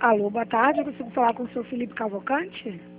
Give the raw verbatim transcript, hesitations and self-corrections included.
Alô, boa tarde. Eu consigo falar com o senhor Felipe Cavalcante?